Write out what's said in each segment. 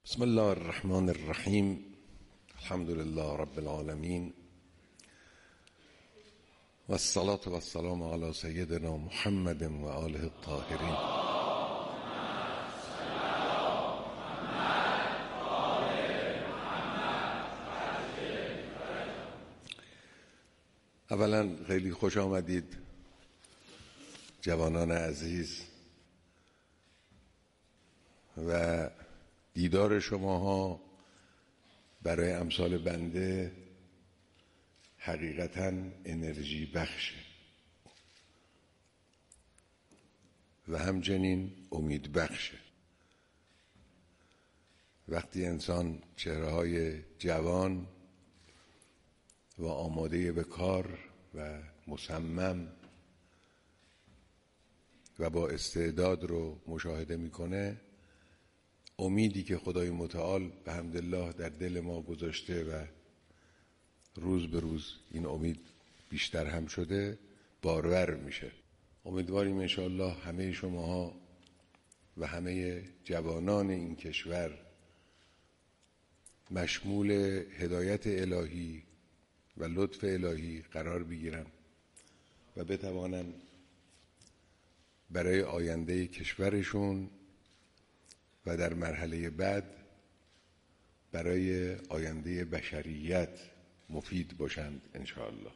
بسم الله الرحمن الرحیم. الحمد لله رب العالمین و الصلاة و السلام علی سیدنا محمد و آله الطاهرین. اولا خیلی خوش آمدید جوانان عزیز و دیدار شماها برای امثال بنده حقیقتاً انرژی بخشه و همچنین امید بخشه. وقتی انسان چهره‌های جوان و آماده به کار و مصمم و با استعداد رو مشاهده میکنه، امیدی که خدای متعال به حمدالله در دل ما گذاشته و روز به روز این امید بیشتر هم شده بارور میشه. امیدواریم انشاءالله همه شماها و همه جوانان این کشور مشمول هدایت الهی و لطف الهی قرار بگیرن و بتوانن برای آینده کشورشون و در مرحله بعد برای آینده بشریت مفید باشند انشاءالله.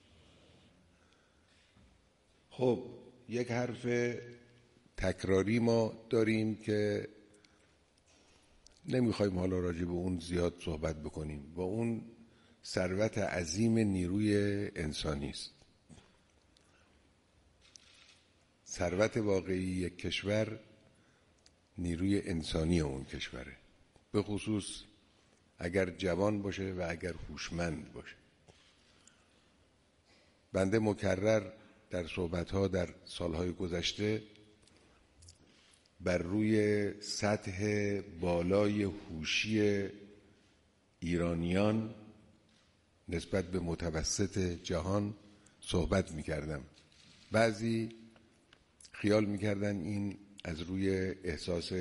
خب یک حرف تکراری ما داریم که نمیخوایم حالا راجع به اون زیاد صحبت بکنیم و اون ثروت عظیم نیروی انسانی است. ثروت واقعی یک کشور نیروی انسانی اون کشوره، به خصوص اگر جوان باشه و اگر هوشمند باشه. بنده مکرر در صحبت‌ها در سالهای گذشته بر روی سطح بالای هوشی ایرانیان نسبت به متوسط جهان صحبت می‌کردم. بعضی خیال می‌کردن این از روی احساس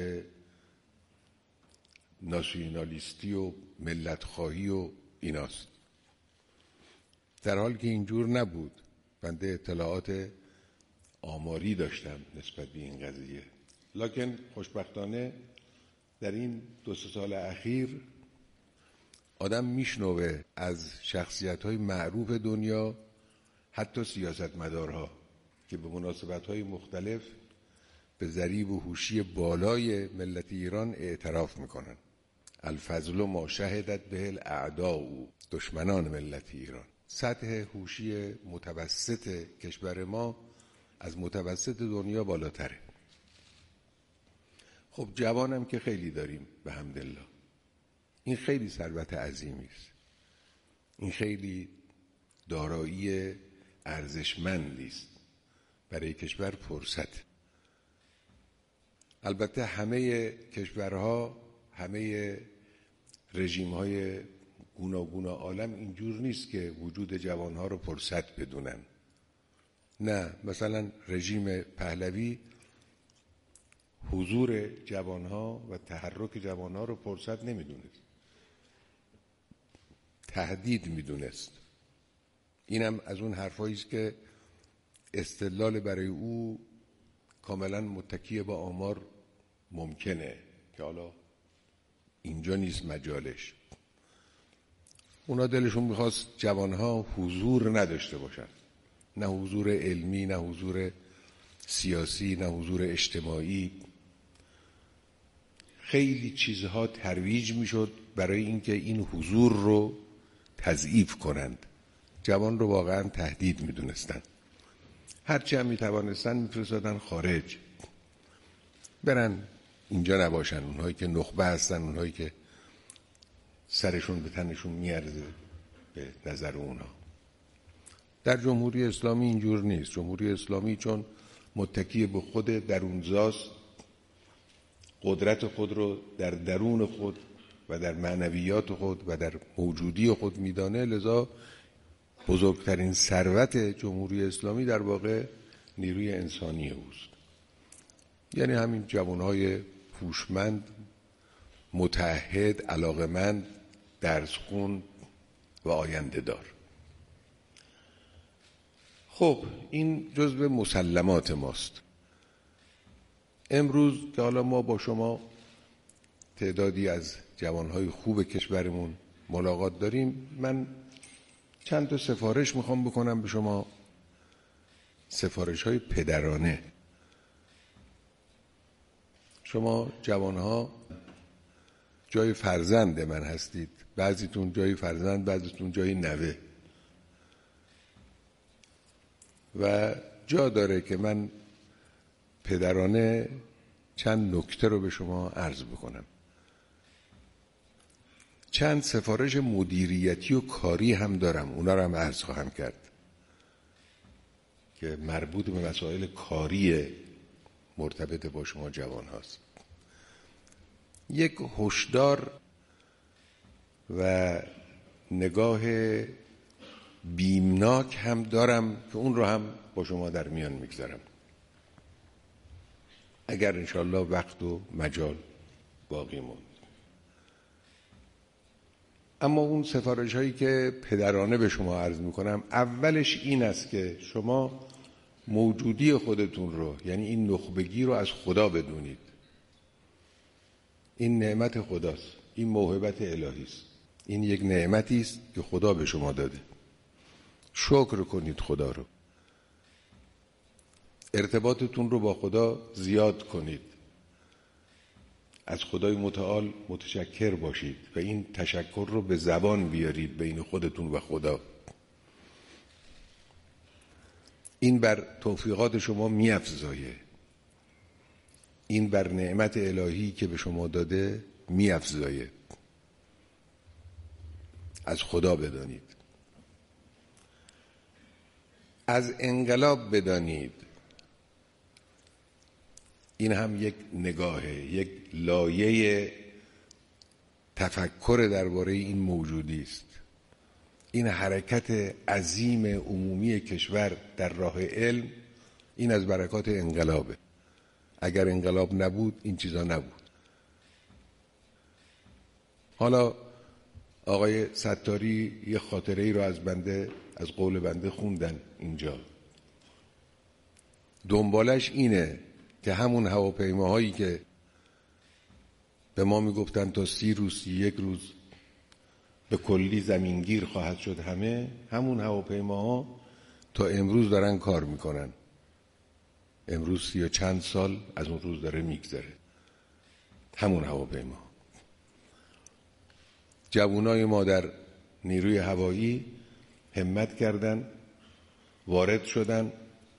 ناسیونالیستی و ملتخواهی و ایناست، در حالی که اینجور نبود. بنده اطلاعات آماری داشتم نسبت به این قضیه، لکن خوشبختانه در این 2-3 سال اخیر آدم میشنوه از شخصیت‌های معروف دنیا، حتی سیاستمدارها، که به مناسبت‌های مختلف به ضریب و هوشی بالای ملت ایران اعتراف میکنن. الفضل ما شهدت به الاعداء، دشمنان ملت ایران. سطح هوشی متوسط کشور ما از متوسط دنیا بالاتره. خب جوانم که خیلی داریم به حمدالله. این خیلی ثروت عظیمی است. این خیلی دارایی ارزشمندی است برای کشور. فرصت. البته همه کشورها، همه رژیم‌های گوناگون عالم اینجور نیست که وجود جوانها رو فرصت بدونن. نه، مثلا رژیم پهلوی حضور جوانها و تحرک جوانها رو فرصت نمیدونست، تهدید میدونست. اینم از اون حرفایی است که استدلال برای او کاملا متکی به آمار ممکنه که حالا اینجا نیست مجالش. اونا دلشون میخواست جوانها حضور نداشته باشن، نه حضور علمی، نه حضور سیاسی، نه حضور اجتماعی. خیلی چیزها ترویج میشد برای اینکه این حضور رو تضعیف کنند. جوان رو واقعا تهدید میدونستن. هرچی هم میتوانستن میفرستادن خارج، برن اینجا نباشن. اونهایی که نخبه هستن، اونهایی که سرشون به تنشون میارزه به نظر اونا. در جمهوری اسلامی اینجور نیست. جمهوری اسلامی چون متکی به خود درونزاست، قدرت خود رو در درون خود و در معنویات خود و در موجودی خود میدانه، لذا بزرگترین ثروت جمهوری اسلامی در واقع نیروی انسانی اوست. یعنی همین جوانهای هوشمند متعهد، علاقمند، درس خون و آینده دار. خب این جزو مسلمات ماست. امروز که حالا ما با شما تعدادی از جوانهای خوب کشورمون ملاقات داریم، من چند تا سفارش میخوام بکنم به شما، سفارش‌های پدرانه. شما جوانها جای فرزند من هستید، بعضیتون جای فرزند، بعضیتون جای نوه، و جا داره که من پدرانه چند نکته رو به شما عرض بکنم. چند سفارش مدیریتی و کاری هم دارم، اونا رو هم عرض خواهم کرد که مربوط به مسائل کاری مرتبط با شما جوان هاست. یک هشدار و نگاه بیمناک هم دارم که اون رو هم با شما در میان میگذارم، اگر انشالله وقت و مجال باقی موند. اما اون سفارش هایی که پدرانه به شما عرض میکنم، اولش این است که شما موجودی خودتون رو، یعنی این نخبگی رو از خدا بدونید. این نعمت خداست، این موهبت الهی است، این یک نعمتی است که خدا به شما داده. شکر کنید خدا رو، ارتباطتون رو با خدا زیاد کنید، از خدای متعال متشکر باشید و این تشکر رو به زبان بیارید بین خودتون و خدا. این بر توفیقات شما می‌افزایه، این بر نعمت الهی که به شما داده می‌افزایه. از خدا بدانید، از انقلاب بدانید. این هم یک نگاهه، یک لایه تفکر درباره این موجودی است. این حرکت عظیم عمومی کشور در راه علم، این از برکات انقلابه. اگر انقلاب نبود این چیزا نبود. حالا آقای ستاری یه خاطره ای رو از قول بنده خوندن اینجا. دنبالش اینه که همون هواپیماهایی که به ما میگفتن تا 30 روز 31 روز به کلی زمینگیر خواهد شد، همون هواپیماها تا امروز دارن کار میکنن. امروز 30 و چند سال از اون روز داره میگذره. همون هواپیما، جوانای ما در نیروی هوایی همت کردن، وارد شدن.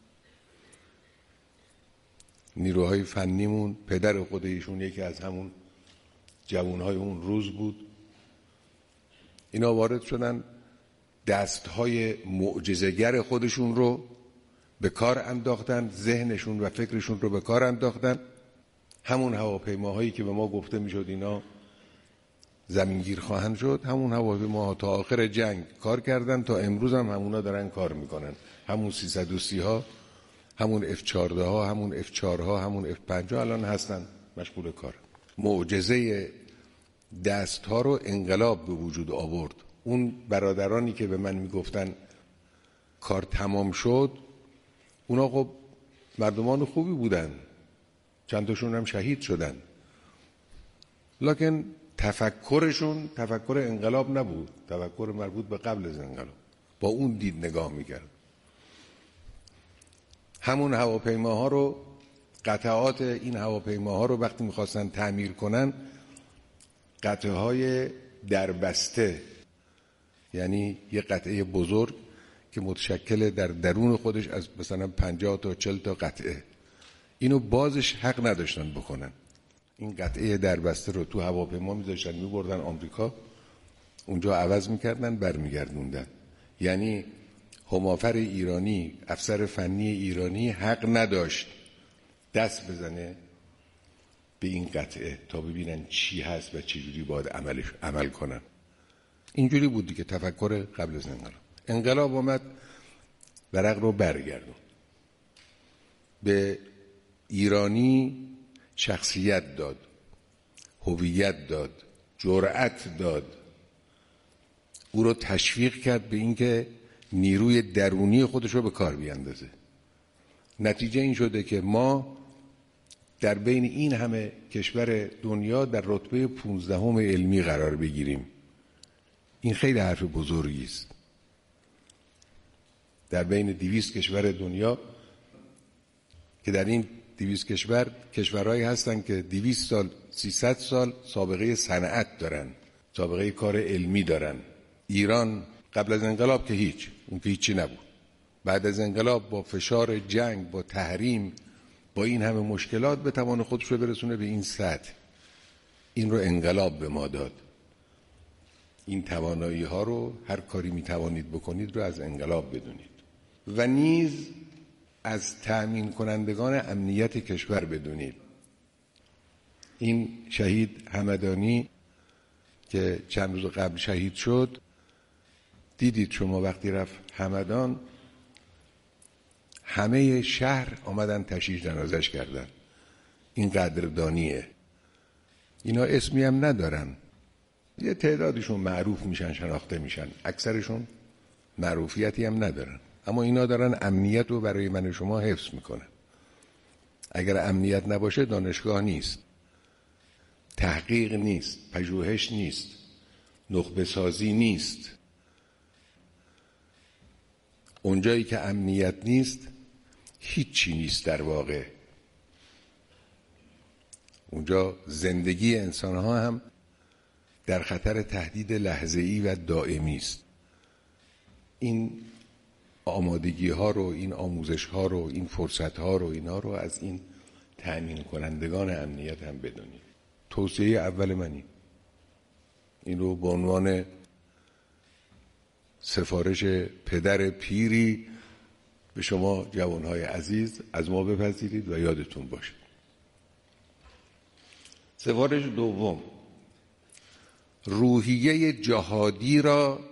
نیروهای فنیمون، پدر خود ایشون یکی از همون جوانهای اون روز بود. اینا وارد شدن، دستهای معجزه‌گر خودشون رو به کار انداختن، ذهنشون و فکرشون رو به کار انداختن. همون هواپیماهایی که به ما گفته میشد اینا زمینگیر خواهند شد، همون هواپیماها تا آخر جنگ کار کردن، تا امروز هم همونا دارن کار میکنن. همون 330 ها، همون F14 ها، همون F4 ها، همون F5 ها الان هستن مشغول کار. معجزه دست ها رو انقلاب به وجود آورد. اون برادرانی که به من میگفتن کار تمام شد، اونا خب مردمان خوبی بودن، چند تاشون هم شهید شدن، لکن تفکرشون تفکر انقلاب نبود، تفکر مربوط به قبل از انقلاب. با اون دید نگاه میکرد. همون هواپیماها رو، قطعات این هواپیماها رو وقتی میخواستن تعمیر کنن، قطعه های دربسته، یعنی یه قطعه بزرگ که متشکل در درون خودش از مثلا 50 تا 40 تا قطعه، اینو بازش حق نداشتن بکنن. این قطعه دربسته رو تو هواپیما میذاشتن، میبردن آمریکا، اونجا عوض میکردن، برمیگردوندن. یعنی همافر ایرانی، افسر فنی ایرانی حق نداشت دست بزنه به این قطعه تا ببینن چی هست و چجوری باید عمل کنن. اینجوری بودی که تفکر قبل از انقلاب آمد، ورق رو برگردون، به ایرانی شخصیت داد، هویت داد، جرأت داد، او رو تشویق کرد به اینکه نیروی درونی خودش رو به کار بیاندازه. نتیجه این شده که ما در بین این همه کشور دنیا در رتبه 15 علمی قرار بگیریم. این خیلی حرف بزرگی است. در بین 200 کشور دنیا که در این 200 کشور کشورهایی هستن که 200 سال 300 سال سابقه صنعت دارن، سابقه کار علمی دارن. ایران قبل از انقلاب که اون که هیچی نبود. بعد از انقلاب با فشار جنگ، با تحریم، با این همه مشکلات به توان خودش رو برسونه به این سطح. این رو انقلاب به ما داد. این توانایی ها رو هر کاری می توانید بکنید رو از انقلاب بدونید و نیز از تأمین کنندگان امنیت کشور بدونید. این شهید همدانی که چند روز قبل شهید شد، دیدید شما وقتی رفت همدان همه شهر آمدن تشییع جنازش کردن. این قدردانیه. اینا اسمی هم ندارن، یه تعدادشون معروف میشن، شناخته میشن، اکثرشون معروفیتی هم ندارن، اما اینا دارن امنیت رو برای من و شما حفظ میکنن. اگر امنیت نباشه دانشگاه نیست، تحقیق نیست، پژوهش نیست، نخبه سازی نیست. اونجایی که امنیت نیست هیچی نیست در واقع. اونجا زندگی انسانها هم در خطر تهدید لحظه‌ای و دائمی است. این آمادگی ها رو، این آموزش ها رو، این فرصت ها رو، اینا رو از این تأمین کنندگان امنیت هم بدونید. توصیه اول منی این رو به عنوان سفارش پدر پیری به شما جوانهای عزیز از ما بپذیرید و یادتون باشه. سفارش دوم، روحیه جهادی را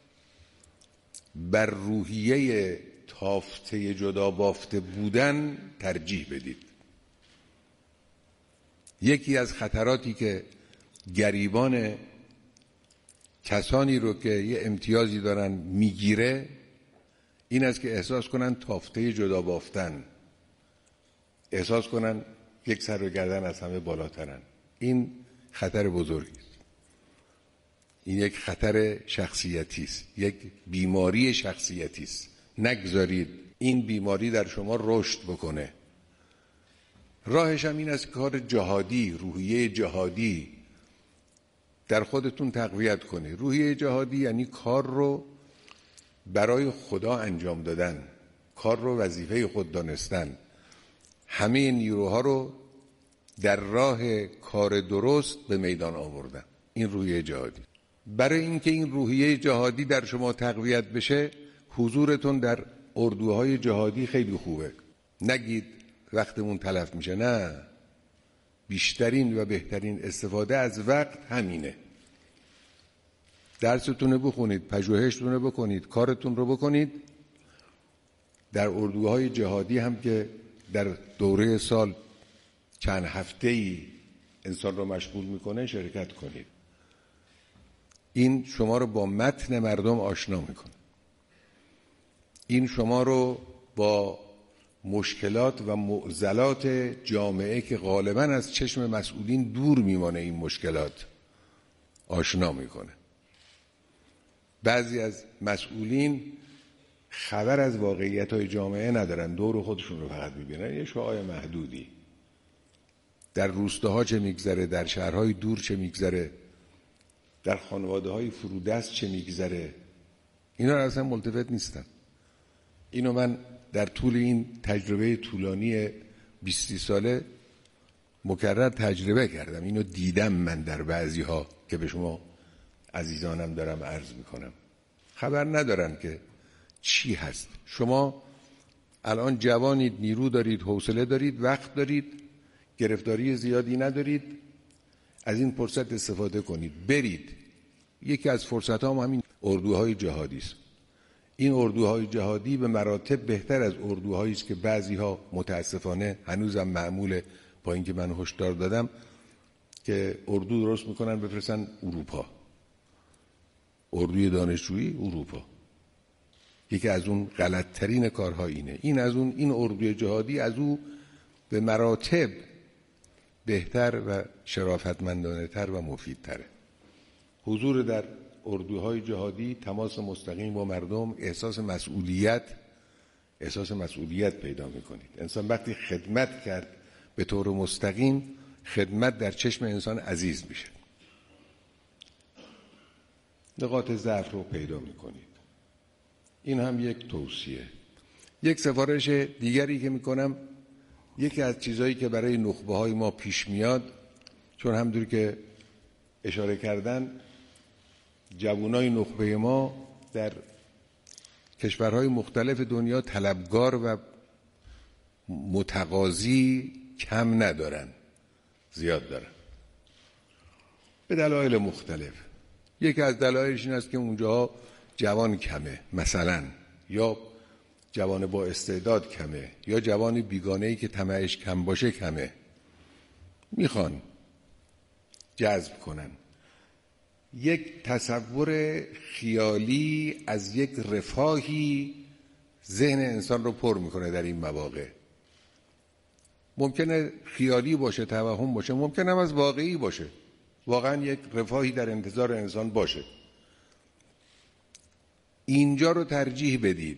بر روحیه تافته جدا بافته بودن ترجیح بدید. یکی از خطراتی که گریبان کسانی رو که یه امتیازی دارن میگیره این است که احساس کنن تافته جدا بافتن، احساس کنن یک سر و گردن از همه بالاترن. این خطر بزرگی است. این یک خطر شخصیتی است، یک بیماری شخصیتی است. نگذارید این بیماری در شما رشد بکنه. راهش هم این است کار جهادی، روحیه جهادی در خودتون تقویت کنید. روحیه جهادی یعنی کار رو برای خدا انجام دادن، کار رو وظیفه خود دانستن، همه نیروها رو در راه کار درست به میدان آوردن. این روحیه جهادی. برای اینکه این روحیه جهادی در شما تقویت بشه حضورتون در اردوهای جهادی خیلی خوبه. نگید وقتمون تلف میشه، نه، بیشترین و بهترین استفاده از وقت همینه. درستون رو بخونید، پژوهشتون رو بکنید، کارتون رو بکنید. در اردوهای جهادی هم که در دوره سال چند هفته‌ای انسان رو مشغول میکنه شرکت کنید. این شما رو با متن مردم آشنا میکنه. این شما رو با مشکلات و معضلات جامعه که غالباً از چشم مسئولین دور میمانه این مشکلات آشنا میکنه. بعضی از مسئولین خبر از واقعیت‌های جامعه ندارن، دور خودشون رو فقط می‌بینن، یه شعاع محدودی. در روستاها چه میگذره، در شهرهای دور چه میگذره، در خانواده‌های فرودست چه میگذره، اینا رو اصلا ملتفت نیستن. اینو من در طول این تجربه طولانی 20 ساله مکرر تجربه کردم. اینو دیدم من در بعضی‌ها که به شما عزیزانم دارم عرض میکنم. خبر ندارن که چی هست. شما الان جوانید، نیرو دارید، حوصله دارید، وقت دارید، گرفتاری زیادی ندارید. از این فرصت استفاده کنید، برید. یکی از فرصت ها همین اردوهای جهادی است. این اردوهای جهادی به مراتب بهتر از اردوهایی است که بعضی ها متاسفانه هنوزم معموله، با اینکه من هشدار دادم که اردو درست میکنن بفرستن اروپا، اردوی دانشجویی اروپا. یکی از اون غلطترین کارها اینه. این اردوی جهادی از او به مراتب بهتر و شرافتمندانه تر و مفیدتره. حضور در اردوهای جهادی، تماس مستقیم با مردم، احساس مسئولیت پیدا میکنید. انسان وقتی خدمت کرد به طور مستقیم، خدمت در چشم انسان عزیز میشه. نقاط ضعف رو پیدا میکنید. این هم یک توصیه. یک سفارش دیگری که میکنم، یکی از چیزایی که برای نخبه های ما پیش میاد، چون همونطور که اشاره کردن جوانای نخبه ما در کشورهای مختلف دنیا طلبگار و متقاضی کم ندارن، زیاد دارن به دلایل مختلف. یکی از دلایلش این است که اونجا جوان کمه مثلا، یا جوان با استعداد کمه، یا جوان بیگانه‌ای که طمعش کم باشه کمه. میخوان جذب کنن. یک تصور خیالی از یک رفاهی ذهن انسان رو پر میکنه در این مواقع. ممکنه خیالی باشه، توهم باشه، ممکنه هم از واقعی باشه. واقعا یک رفاهی در انتظار انسان باشه. اینجا رو ترجیح بدید.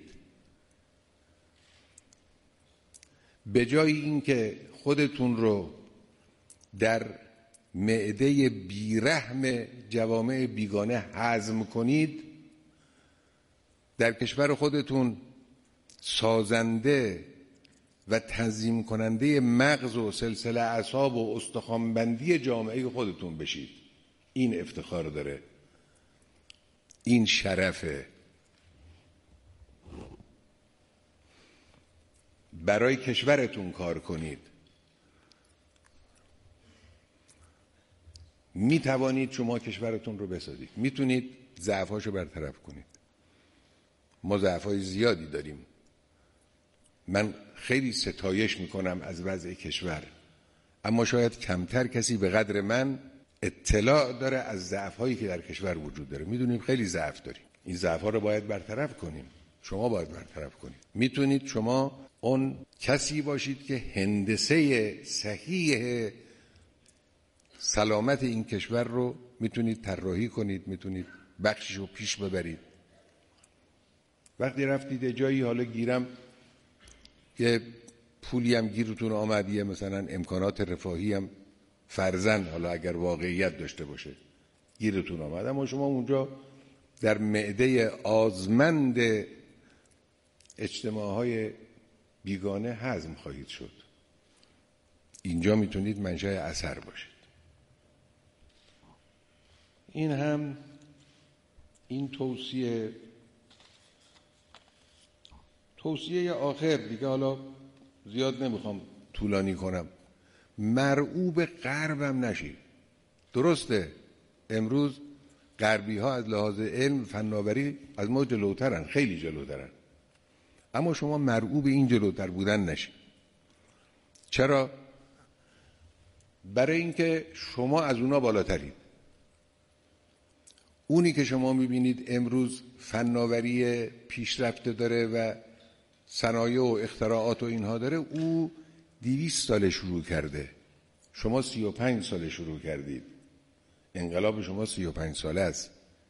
به جای اینکه خودتون رو در معده بیرحم جوامع بیگانه هضم کنید، در کشور خودتون سازنده و تنظیم کننده مغز و سلسله اعصاب و استخوانبندی جامعه خودتون بشید. این افتخار داره، این شرفه. برای کشورتون کار کنید. می توانید شما کشورتون رو بسازید. میتونید ضعفاشو برطرف کنید. ما ضعفای زیادی داریم. من خیلی ستایش میکنم از وضع کشور، اما شاید کمتر کسی به قدر من اطلاع داره از ضعف‌هایی که در کشور وجود داره. میدونیم خیلی ضعف داریم. این ضعف‌ها رو باید برطرف کنیم. شما باید برطرف کنید. میتونید شما اون کسی باشید که هندسه صحیح سلامت این کشور رو میتونید طراحی کنید، میتونید بخشش رو پیش ببرید. وقتی رفتید جایی، حالا گیرم که پولی هم گیرتون آمدیه، مثلا امکانات رفاهی هم فرزن، حالا اگر واقعیت داشته باشه گیرتون آمد، اما شما اونجا در معده آزمند اجتماعهای بیگانه هضم خواهید شد. اینجا میتونید منشأ اثر باشید. این توصیه آخر دیگه، حالا زیاد نمیخوام طولانی کنم. مرعوب غربم نشید. درسته امروز غربی ها از لحاظ علم فناوری از ما جلوترن، خیلی جلوترن، اما شما مرعوب این جلوتر بودن نشید. چرا؟ برای اینکه شما از اونا بالاترید. اونی که شما میبینید امروز فناوری پیشرفته داره و صنایع و اختراعات و اینها داره، او 200 سال شروع کرده. شما 35 سال شروع کردید. انقلاب شما 35 ساله است.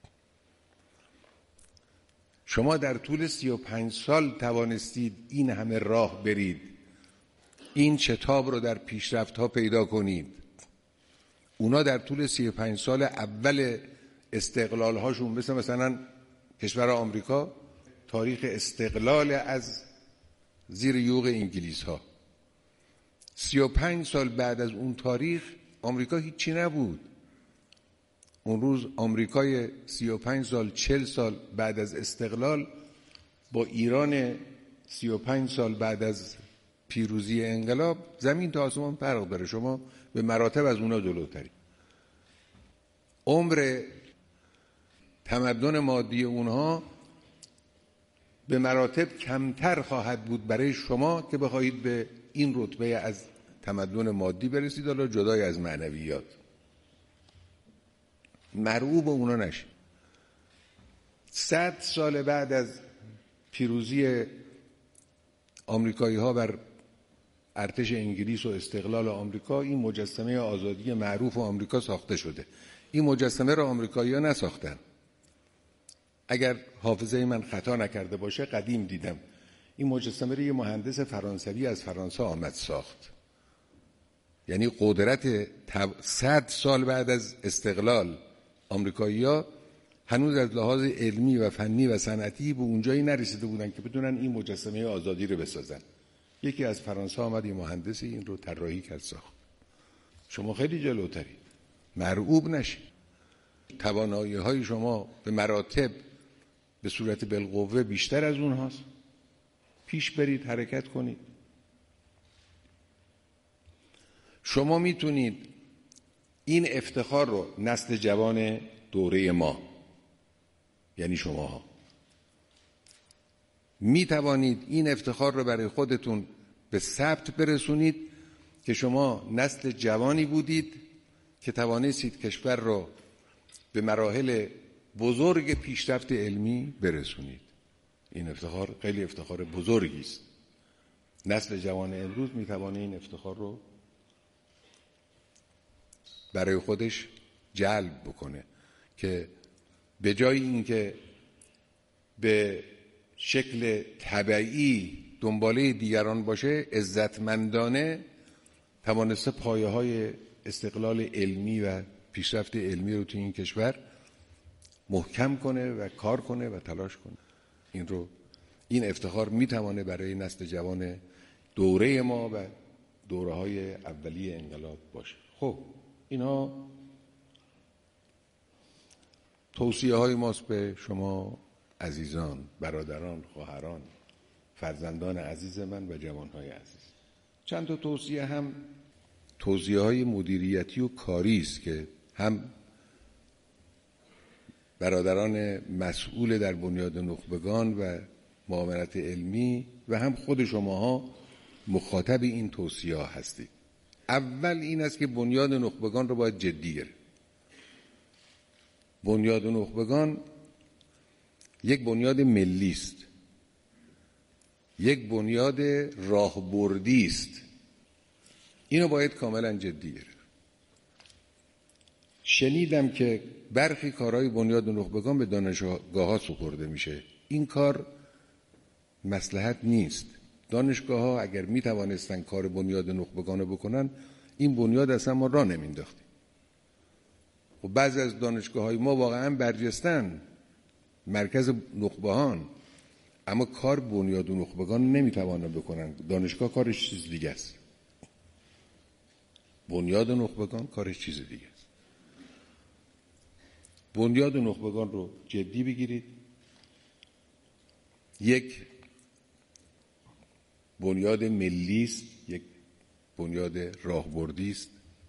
شما در طول 35 سال توانستید این همه راه برید، این شتاب رو در پیشرفت ها پیدا کنید. اونا در طول 35 سال اول استقلال هاشون، مثلا کشور آمریکا، تاریخ استقلال از زیر یوغ انگلیس ها، 35 سال بعد از اون تاریخ آمریکا هیچی نبود. اون روز آمریکای 35 سال 40 سال بعد از استقلال با ایران 35 سال بعد از پیروزی انقلاب زمین تا آسمان فرق داره. شما به مراتب از اونا جلوتری. عمر تمدن مادی اونها به مراتب کمتر خواهد بود برای شما که بخواهید به این رتبه از تمدن مادی برسید، حالا جدای از معنویات. مرعوب اونا نشید. 100 سال بعد از پیروزی آمریکایی ها بر ارتش انگلیس و استقلال آمریکا، این مجسمه آزادی معروف آمریکا ساخته شده. این مجسمه را آمریکایی‌ها نساختن. اگر حافظه من خطا نکرده باشه، قدیم دیدم این مجسمه را یه مهندس فرانسوی از فرانسه آمد ساخت. یعنی قدرت 100 سال بعد از استقلال آمریکایی‌ها هنوز از لحاظ علمی و فنی و صنعتی به اونجایی نرسیده بودن که بدونن این مجسمه آزادی رو بسازن. یکی از فرانسه آمد، این مهندسی این رو طراحی کرد ساخت. شما خیلی جلوترید، مرعوب نشید. توانایی‌های شما به مراتب به صورت بالقوه بیشتر از اونهاست. پیش برید، حرکت کنید. شما میتونید این افتخار رو نسل جوان دوره ما، یعنی شماها، می توانید این افتخار رو برای خودتون به ثبت برسونید که شما نسل جوانی بودید که توانستید کشور رو به مراحل بزرگ پیشرفت علمی برسونید. این افتخار خیلی افتخار بزرگی است. نسل جوان امروز می توانه این افتخار رو برای خودش جلب بکنه که به جای اینکه به شکل طبیعی دنباله دیگران باشه، عزتمندانه توانسته پایه‌های استقلال علمی و پیشرفت علمی رو تو این کشور محکم کنه و کار کنه و تلاش کنه. این افتخار میتوانه برای نسل جوان دوره ما و دوره‌های اولیه انقلاب باشه. خب اینا توصیه‌های ماست به شما عزیزان، برادران، خواهران، فرزندان عزیز من و جوانهای عزیز. چند تا توصیه هم توصیه‌های مدیریتی و کاری است که هم برادران مسئول در بنیاد نخبگان و معاونت علمی و هم خود شماها مخاطب این توصیه‌ها هستید. اول این است که بنیاد نخبگان رو باید جدی گرفت. بنیاد نخبگان یک بنیاد ملی است، یک بنیاد راهبردی است. اینو باید کاملا جدی گرفت. شنیدم که برخی کارهای بنیاد نخبگان به دانشگاه‌ها سپرده میشه. این کار مصلحت نیست. دانشگاه‌ها اگر می توانستن کار بنیاد نخبگان رو بکنن، این بنیاد اصلا ما راه نمینداختیم. و بعضی از دانشگاه‌های ما واقعا برجستن، مرکز نخبهان، اما کار بنیاد نخبگان نمیتوانن بکنن. دانشگاه کارش چیز دیگه است، بنیاد نخبگان کارش چیز دیگه است. بنیاد نخبگان رو جدی بگیرید. یک بنیاد ملی است، یک بنیاد راهبردی است.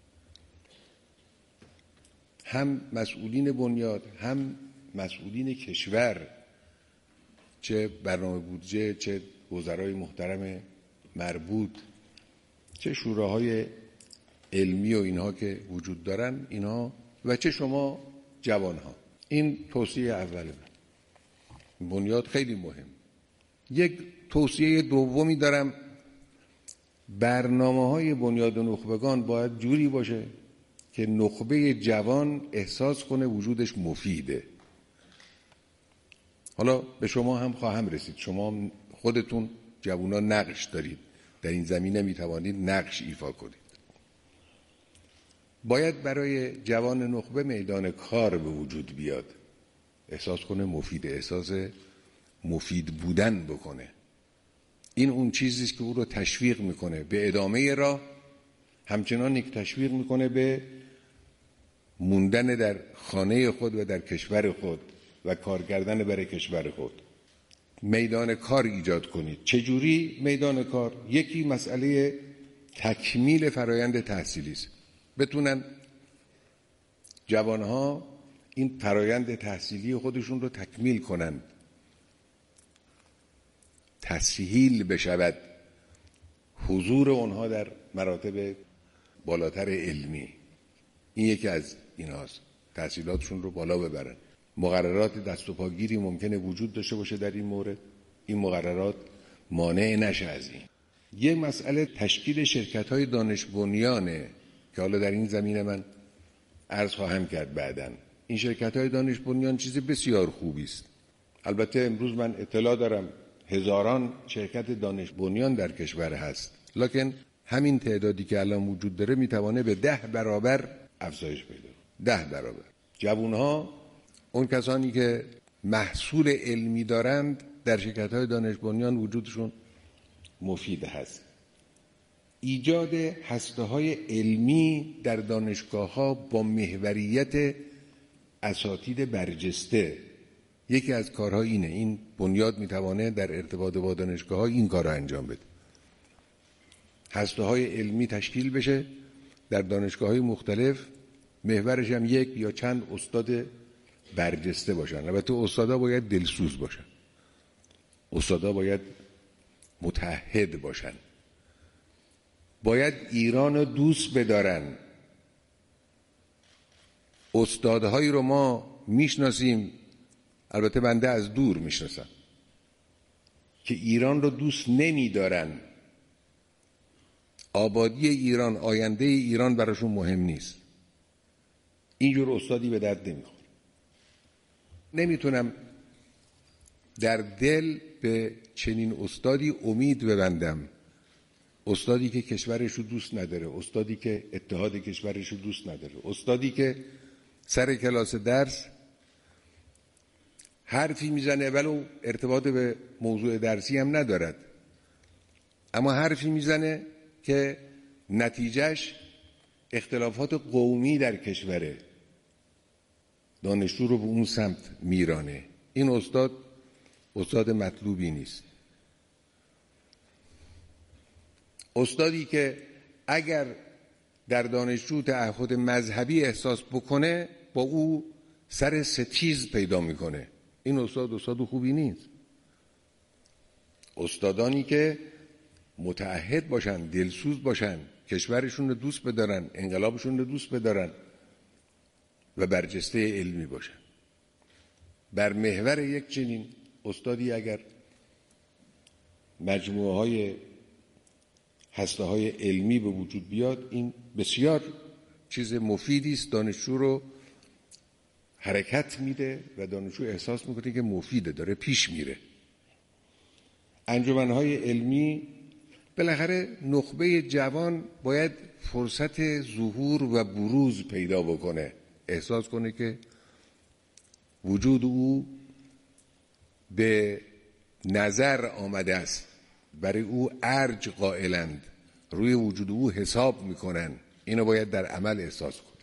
هم مسئولین بنیاد، هم مسئولین کشور، چه برنامه بودجه، چه وزرای محترم مربوط، چه شوراهای علمی و اینها که وجود دارن، اینها و چه شما جوانها. این توصیه اول من. بنیاد خیلی مهم. یک توصیه دومی دارم. برنامه‌های بنیاد نخبگان باید جوری باشه که نخبه جوان احساس کنه وجودش مفیده. حالا به شما هم خواهم رسید. شما خودتون جوونا نقش دارید، در این زمینه میتوانید نقش ایفا کنید. باید برای جوان نخبه میدان کار به وجود بیاد، احساس کنه مفیده، احساس مفید بودن بکنه. این اون چیزی است که او رو تشویق میکنه به ادامه راه، همچنان یک تشویق میکنه به موندن در خانه خود و در کشور خود و کار کردن برای کشور خود. میدان کار ایجاد کنید. چجوری میدان کار؟ یکی مسئله تکمیل فرایند تحصیلی است. بتونن جوانها این فرایند تحصیلی خودشون رو تکمیل کنن، تسهیل بشود حضور اونها در مراتب بالاتر علمی. این یکی از ایناست. تحصیلاتشون رو بالا ببرن. مقررات دست و پاگیری ممکنه وجود داشته باشه در این مورد، این مقررات مانع نشه از این. یه مسئله تشکیل شرکت‌های دانش بنیانه که حالا در این زمینه من عرض خواهم کرد بعداً. این شرکت‌های دانش بنیان چیز بسیار خوبی است. البته امروز من اطلاع دارم هزاران شرکت دانش بنیان در کشور هست، لکن همین تعدادی که الان وجود داره میتوانه به 10 برابر افزایش پیدا کنه. 10 برابر. جوانها، اون کسانی که محصول علمی دارند در شرکت‌های دانش بنیان وجودشون مفید هست. ایجاد هسته‌های علمی در دانشگاه‌ها با محوریت اساتید برجسته یکی از کارها اینه. این بنیاد میتوانه در ارتباط با دانشگاه‌ها این کار را انجام بده. هسته‌های علمی تشکیل بشه در دانشگاه‌های مختلف، محورش هم یک یا چند استاد برجسته باشن. البته استادا باید دلسوز باشن، استادا باید متعهد باشن، باید ایران رو دوست بدارن. استادهایی رو ما میشناسیم، البته بنده از دور میشناسم، که ایران رو دوست نمیدارن. آبادی ایران، آینده ایران براشون مهم نیست. اینجور استادی به درد نمیخوره. نمیتونم در دل به چنین استادی امید ببندم. استادی که کشورش رو دوست نداره، استادی که اتحاد کشورش رو دوست نداره، استادی که سر کلاس درس حرفی میزنه ولو ارتباط به موضوع درسی هم ندارد، اما حرفی میزنه که نتیجهش اختلافات قومی در کشوره، دانشجو رو به اون سمت میرانه. این استاد مطلوبی نیست. استادی که اگر در دانشجو تعهد مذهبی احساس بکنه با او سر ستیز پیدا میکنه، این استاد خوبی نیست. استادانی که متعهد باشن، دلسوز باشن، کشورشون رو دوست بدارن، انقلابشون رو دوست بدارن و برجسته علمی باشن. بر محور یک چنین استادی اگر مجموعه های هسته های علمی به وجود بیاد، این بسیار چیز مفیدی است. دانشجو رو حرکت میده و دانشجو احساس میکنه که مفیده، داره پیش میره. انجمنهای علمی، بالاخره نخبه جوان باید فرصت ظهور و بروز پیدا بکنه، احساس کنه که وجود او به نظر آمده است، برای او ارج قائلند، روی وجود او حساب میکنن. اینو باید در عمل احساس کنه.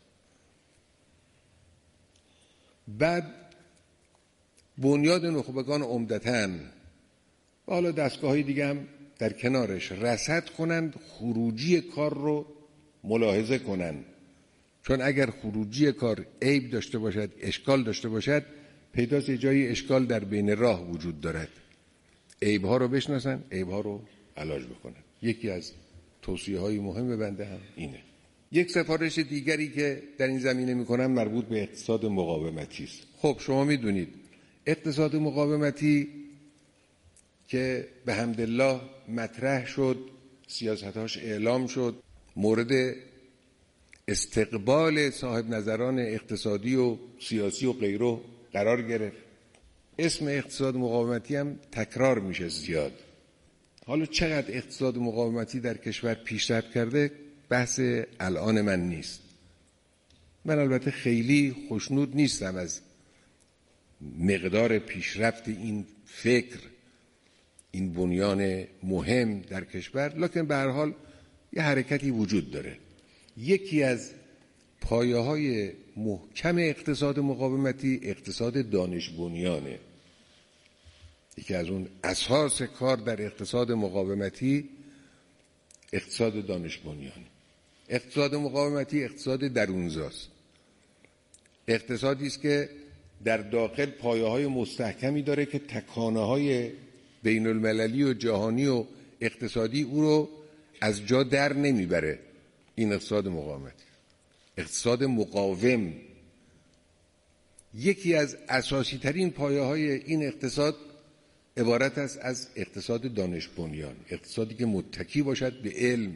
بعد بنیاد نخبگان عمدتاً، حالا دستگاه‌های دیگه هم در کنارش رصد کنند، خروجی کار رو ملاحظه کنند. چون اگر خروجی کار عیب داشته باشد، اشکال داشته باشد، پیداست یه جایی اشکال در بین راه وجود دارد. عیب‌ها رو بشناسن، عیب‌ها رو علاج بکنن. یکی از توصیه‌های مهم بنده هم اینه. یک سفارش دیگری که در این زمینه می‌کنم مربوط به اقتصاد مقاومتی است. خب شما می‌دونید اقتصاد مقاومتی که به حمدالله مطرح شد، سیاستاش اعلام شد، مورد استقبال صاحب نظران اقتصادی و سیاسی و غیره قرار گرفت. اسم اقتصاد مقاومتی هم تکرار میشه زیاد. حالا چقدر اقتصاد مقاومتی در کشور پیشرفت کرده بحث الان من نیست. من البته خیلی خوشنود نیستم از مقدار پیشرفت این فکر، این بنیان مهم در کشور، لکن به هر حال یه حرکتی وجود داره. یکی از پایه‌های محکم اقتصاد مقاومتی اقتصاد دانش بنیانه. یکی از اون اساس کار در اقتصاد مقاومتی اقتصاد دانش بنیانه. اقتصاد مقاومتی اقتصاد درونزاست. اقتصادی است که در داخل پایه‌های مستحکمی داره که تکانه‌های بین المللی و جهانی و اقتصادی او رو از جا در نمیبره. این اقتصاد مقاومتی، اقتصاد مقاوم، یکی از اساسی ترین پایه های این اقتصاد عبارت است از اقتصاد دانش بنیان، اقتصادی که متکی باشد به علم.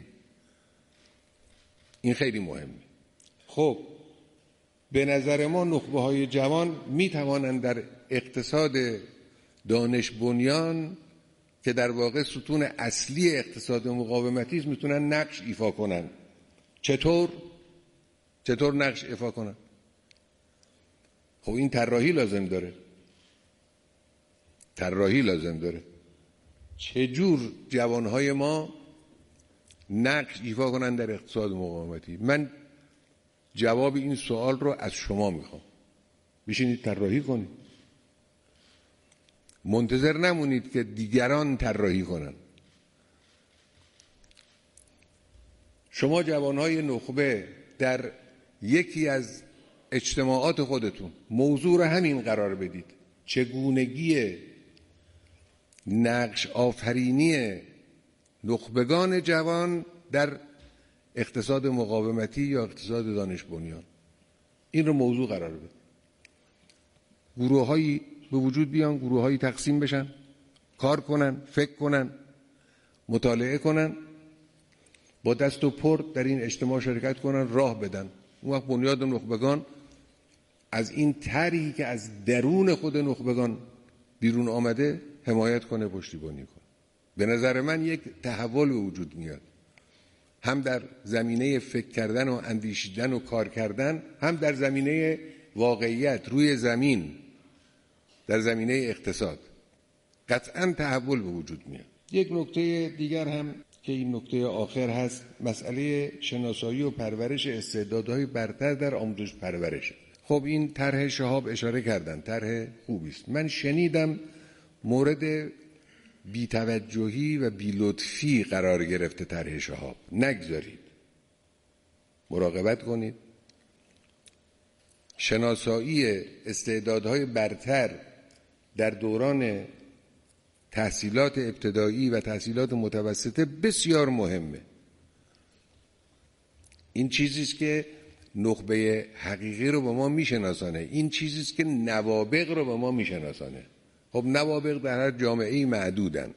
این خیلی مهمه. خب به نظر ما نخبه های جوان می توانند در اقتصاد دانش بنیان که در واقع ستون اصلی اقتصاد مقاومتی است میتونن نقش ایفا کنن. چطور نقش ایفا کنن؟ خب این طراحی لازم داره. چجور جوانهای ما نقش ایفا کنن در اقتصاد مقاومتی؟ من جواب این سوال رو از شما میخوام. بشینید طراحی کنید، منتظر نمونید که دیگران طراحی کنن. شما جوانهای نخبه در یکی از اجتماعات خودتون موضوع رو همین قرار بدید: چگونگی نقش آفرینی نخبگان جوان در اقتصاد مقاومتی یا اقتصاد دانش بنیان. این رو موضوع قرار بدید. گروه‌هایی به وجود بیان، گروه‌هایی تقسیم بشن، کار کنن، فکر کنن، مطالعه کنن، با دست و پر در این اجتماع شرکت کنن، راه بدن. اون وقت بنیاد نخبگان از این طرحی که از درون خود نخبگان بیرون آمده حمایت کنه، پشتیبانی کنه. به نظر من یک تحول به وجود میاد، هم در زمینه فکر کردن و اندیشیدن و کار کردن، هم در زمینه واقعیت روی زمین، در زمینه اقتصاد قطعا تحول به وجود میاد. یک نکته دیگر هم که این نکته آخر هست، مسئله شناسایی و پرورش استعدادهای برتر در آموزش پرورش. خب این طرح شهاب اشاره کردن، طرح خوبی است. من شنیدم مورد بی‌توجهی و بی‌لطفی قرار گرفته طرح شهاب. نگذارید، مراقبت کنید. شناسایی استعدادهای برتر در دوران تحصیلات ابتدایی و تحصیلات متوسطه بسیار مهمه. این چیزی است که نخبه حقیقی رو به ما میشناسانه، این چیزی است که نوابغ رو به ما میشناسانه. خب نوابغ در هر جامعه‌ای معدودن.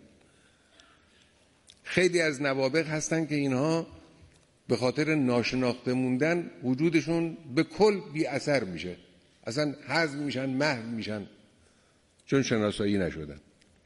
خیلی از نوابغ هستن که اینها به خاطر ناشناخته موندن وجودشون به کل بی اثر میشه، اصلا حذف میشن، محو میشن، چون شناسایی نشدن.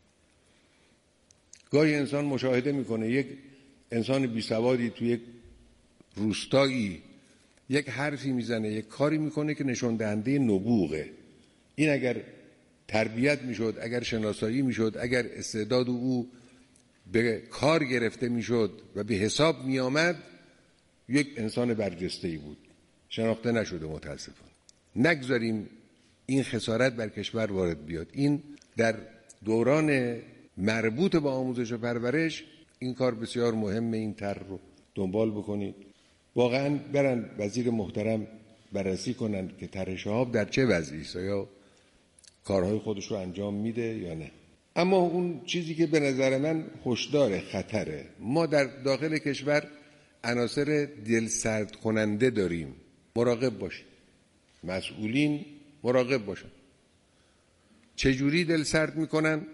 گاهی انسان مشاهده میکنه یک انسان بی سوادی توی یک روستایی یک حرفی میزنه، یک کاری میکنه که نشون دهنده نبوغه. این اگر تربیت میشد، اگر شناسایی میشد، اگر استعداد او به کار گرفته میشد و به حساب میآمد، یک انسان برجسته‌ای بود. شناخته نشده متاسفانه. نگذاریم این خسارت بر کشور وارد بیاد. این در دوران مربوط به آموزش و پرورش این کار بسیار مهمه. این طرح رو دنبال بکنید. واقعا برن وزیر محترم بررسی کنن که طرح شهاب در چه وضعی است، یا کارهای خودش رو انجام میده یا نه. اما اون چیزی که به نظر من هشدار خطره، ما در داخل کشور عناصر دلسرد کننده داریم. مراقب باشیم، مسئولین مراقب باشن. چجوری دلسرد میکنن؟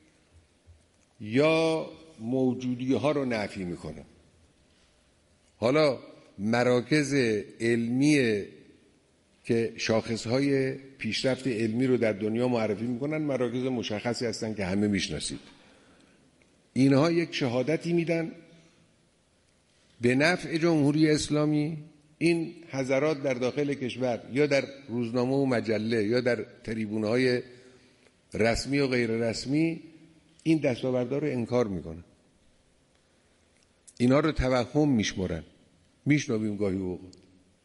یا موجودی ها رو نفی میکنن. حالا مراکز علمی که شاخصهای پیشرفت علمی رو در دنیا معرفی میکنن مراکز مشخصی هستن که همه میشناسید. اینها یک شهادتی میدن به نفع جمهوری اسلامی. این حضرات در داخل کشور یا در روزنامه و مجله یا در تریبونهای رسمی و غیر رسمی این دستاوردها رو انکار میکنن، اینا رو توهم میشمرن. میشنویم گاهی اوقات،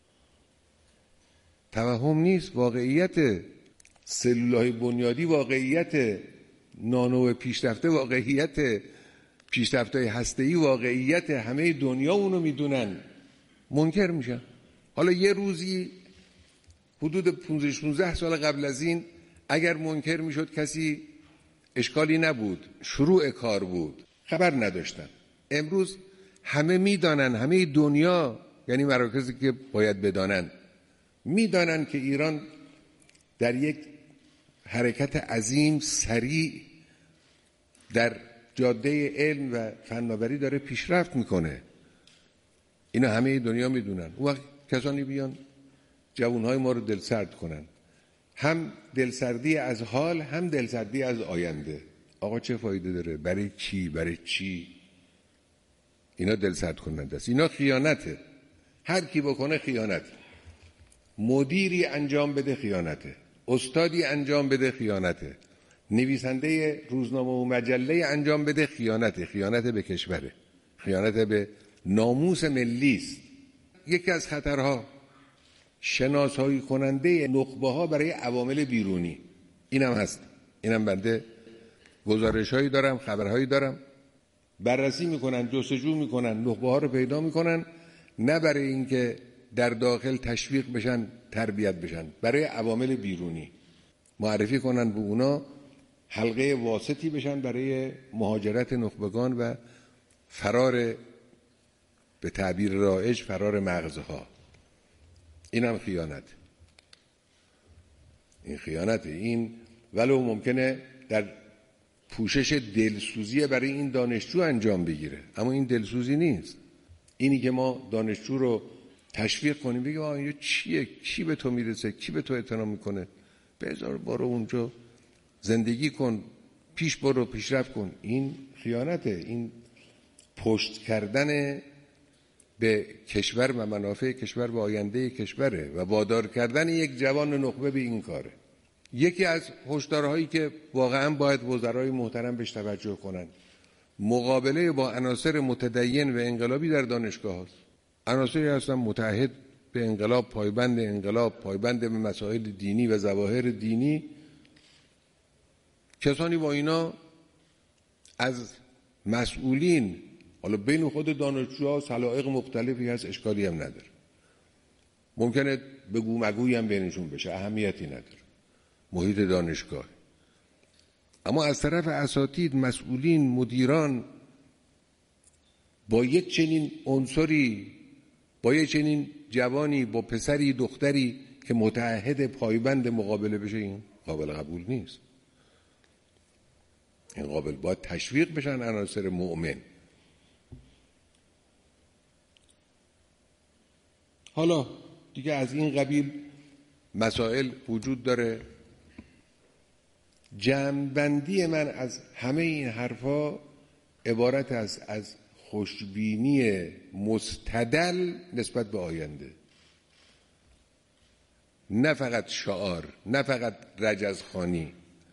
توهم نیست، واقعیت. سلولهای بنیادی واقعیت، نانو پیشرفته واقعیت، پیشرفت‌های هسته‌ای واقعیت. همه دنیا اونو میدونن، منکر میشن. حالا یه روزی حدود 15-16 سال قبل از این اگر منکر میشد کسی اشکالی نبود، شروع کار بود، خبر نداشتن. امروز همه میدانن، همه دنیا، یعنی مراکزی که باید بدانن، میدانن که ایران در یک حرکت عظیم سریع در جاده علم و فناوری داره پیشرفت میکنه. اینا همه دنیا میدونن. اون وقت کسانی بیان جوانهای ما رو دلسرد کنن، هم دلسردی از حال هم دلسردی از آینده. آقا چه فایده داره؟ برای چی؟ اینا دلسرد کننده است. اینا خیانته. هر کی بکنه خیانته. مدیری انجام بده خیانته، استادی انجام بده خیانته، نویسنده روزنامه و مجله انجام بده خیانته. خیانت به کشوره، خیانت به ناموس ملی است. یکی از خطرها شناسایی کننده نخبه ها برای عوامل بیرونی. اینم هست. اینم بنده گزارش‌هایی دارم، خبرهایی دارم. بررسی میکنن، جستجو میکنن، نخبه ها رو پیدا میکنن، نه برای اینکه در داخل تشویق بشن، تربیت بشن، برای عوامل بیرونی معرفی کنن به اونا، حلقه واسطی بشن برای مهاجرت نخبگان و فرار، به تعبیر رایج، فرار مغزها. اینم خیانت. این خیانته. این ولو ممکنه در پوشش دلسوزی برای این دانشجو انجام بگیره، اما این دلسوزی نیست. اینی که ما دانشجو رو تشویق کنیم، بگیم آقا این چیه، کی به تو میرسه، کی به تو اعتنا میکنه، بذار برو اونجا زندگی کن، پیش برو، پیشرفت کن. این خیانته. این پشت کردن به کشور و منافع کشور و آینده کشوره و وادار کردن یک جوان نخبه به این کاره. یکی از هشدارهایی که واقعا باید وزرای محترم بهش توجه کنند، مقابله با عناصر متدین و انقلابی در دانشگاه هست. عناصری هستن متعهد به انقلاب، پایبند انقلاب، پایبند به مسائل دینی و ظواهر دینی. کسانی با اینا از مسئولین، حالا بین خود دانشجوها سلایق مختلفی هست، اشکالی هم نداره، ممکنه بگو مگویی هم بینشون بشه، اهمیتی نداره، محیط دانشگاه. اما از طرف اساتید، مسئولین، مدیران، با یک چنین عنصری، با یک چنین جوانی، با پسری دختری که متعهد پایبند مقابله بشه، این قابل قبول نیست. این قابل باید تشویق بشن عناصر مؤمن. حالا دیگه از این قبیل مسائل وجود داره. جمع‌بندی من از همه این حرفا عبارت است از خوشبینی مستدل نسبت به آینده، نه فقط شعار، نه فقط رجزخوانی.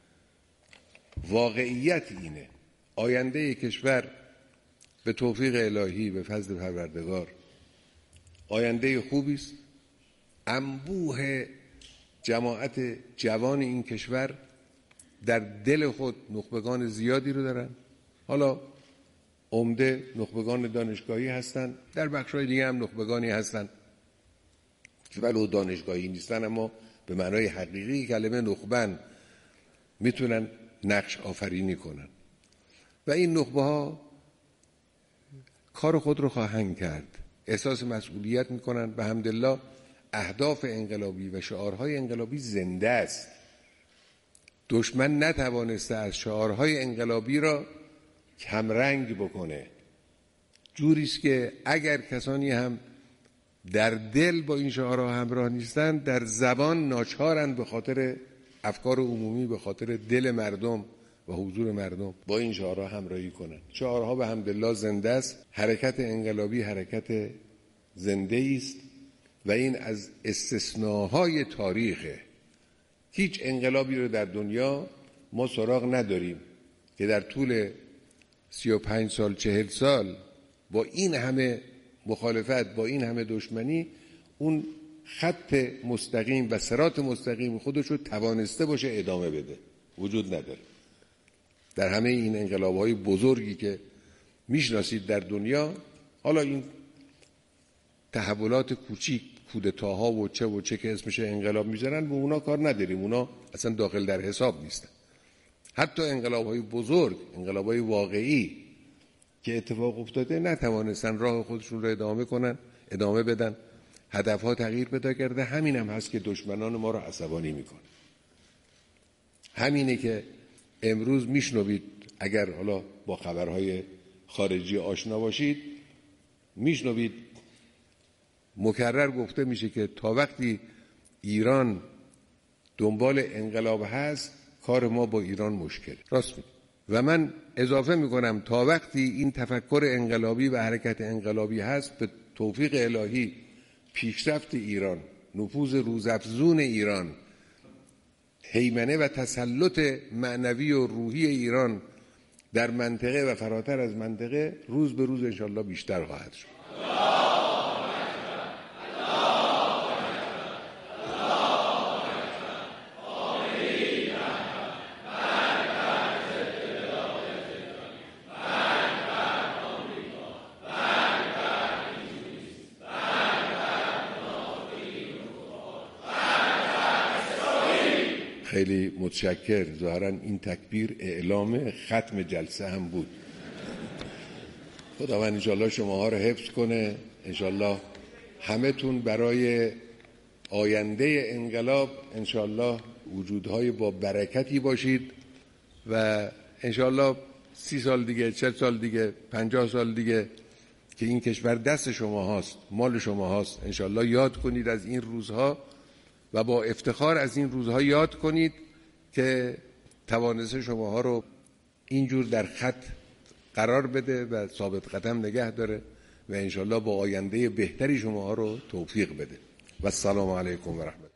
واقعیت اینه آینده کشور به توفیق الهی، به فضل پروردگار، آینده خوبی است. انبوه جماعت جوان این کشور در دل خود نخبگان زیادی رو دارن. حالا عمده نخبگان دانشگاهی هستن، در بخش‌های دیگه هم نخبگانی هستن که ولو دانشگاهی نیستن اما به معنای حقیقی کلمه نخبن، میتونن نقش آفرینی کنن و این نخبه ها کار خود رو خواهند کرد، احساس مسئولیت میکنن. به حمدالله اهداف انقلابی و شعارهای انقلابی زنده است. دشمن نتوانسته از شعارهای انقلابی را کمرنگ بکنه. جوریست که اگر کسانی هم در دل با این شعارها همراه نیستند، در زبان ناچارند به خاطر افکار عمومی، به خاطر دل مردم و حضور مردم با این شعارها همراهی کنند. شعارها به حمدالله زنده است. حرکت انقلابی حرکت زنده است و این از استثناهای تاریخه. هیچ انقلابی رو در دنیا ما سراغ نداریم که در طول 35 سال 40 سال با این همه مخالفت، با این همه دشمنی، اون خط مستقیم و صراط مستقیم خودش رو توانسته باشه ادامه بده. وجود نداره. در همه این انقلاب‌های بزرگی که میشناسید در دنیا، حالا این تحولات کوچیک، کودتاها و چه که اسمش انقلاب میذارن، به اونا کار نداریم، اونا اصلا داخل در حساب نیستن. حتی انقلاب‌های بزرگ، انقلاب‌های واقعی که اتفاق افتاده، نتوانستن راه خودشون رو ادامه بدن. هدفها تغییر پیدا کرده. همین هم هست که دشمنان ما رو عصبانی میکنه. همینه که امروز میشنوید، اگر حالا با خبرهای خارجی آشنا باشید، میشنوید مکرر گفته میشه که تا وقتی ایران دنبال انقلاب هست کار ما با ایران مشکل. راست میگه. و من اضافه میکنم تا وقتی این تفکر انقلابی و حرکت انقلابی هست، به توفیق الهی پیشرفت ایران، نفوذ روزافزون ایران، هیمنه و تسلط معنوی و روحی ایران در منطقه و فراتر از منطقه روز به روز انشالله بیشتر خواهد شد. خیلی متشکر. ظاهراً این تکبیر اعلام ختم جلسه هم بود. خداوند انشالله شماها رو حفظ کنه. انشالله همه تون برای آینده انقلاب انشالله وجودهای با برکتی باشید و انشالله 30 سال دیگه، 40 سال دیگه، 50 سال دیگه که این کشور دست شما هاست، مال شما هاست، انشالله یاد کنید از این روزها و با افتخار از این روزها یاد کنید که توانسته شماها رو اینجور در خط قرار بده و ثابت قدم نگه داره و انشالله با آینده بهتری شماها رو توفیق بده. و السلام علیکم و رحمت الله.